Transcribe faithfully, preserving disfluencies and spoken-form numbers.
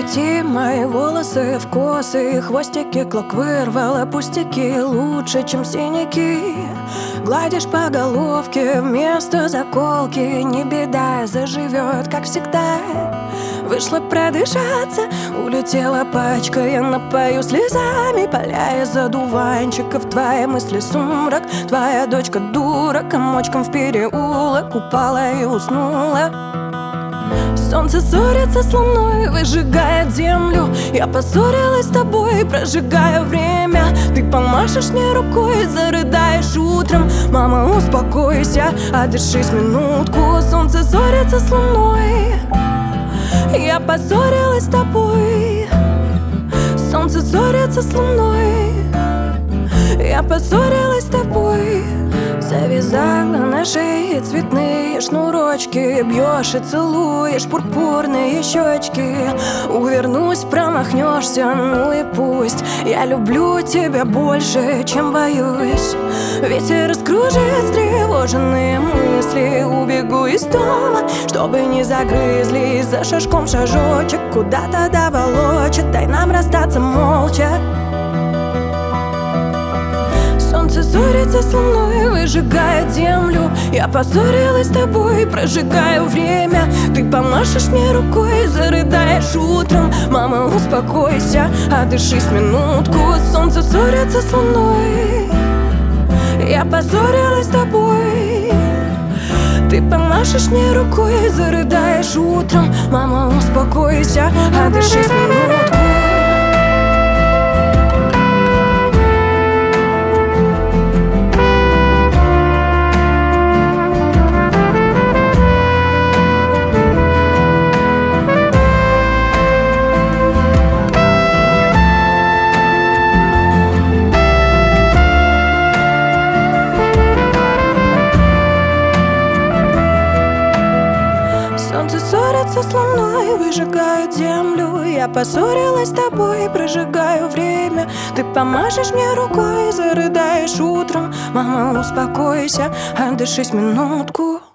Заплети мои волосы в косы, хвостики клок вырвала, пустяки лучше, чем синяки. Гладишь по головке вместо заколки, не беда, заживет, как всегда. Вышла продышаться, улетела пачка, я напою слезами поля из одуванчиков. Твои мысли сумрак, твоя дочка дура, комочком в переулок упала и уснула. Солнце ссорится с луной, выжигает землю. Я поссорилась с тобой, прожигая время. Ты помашешь мне рукой, зарыдаешь утром. Мама, успокойся, отдышись минутку. Солнце ссорится с луной, я поссорилась с тобой. Солнце ссорится с луной, я поссорилась с тобой. Завязала на шее цветные шнурочки, бьешь и целуешь пурпурные щечки. Увернусь, промахнешься, ну и пусть. Я люблю тебя больше, чем боюсь. Ветер раскружит встревоженные мысли. Убегу из дома, чтобы не загрызли. За шажком шажочек куда-то доволочит. Дай нам расстаться молча. Солнце ссорится с луной, выжигает землю. Я поссорилась с тобой, прожигаю время. Ты помашешь мне рукой, зарыдаешь утром. Мама, успокойся, отдышись минутку. Солнце ссорится с луной, я поссорилась с тобой. Ты помашешь мне рукой, зарыдаешь утром. Мама, успокойся, отдышись минутку. Солнце ссорится с луной, выжигает землю. Я поссорилась с тобой, прожигаю время. Ты помашешь мне рукой, зарыдаешь утром. Мама, успокойся, отдышись минутку.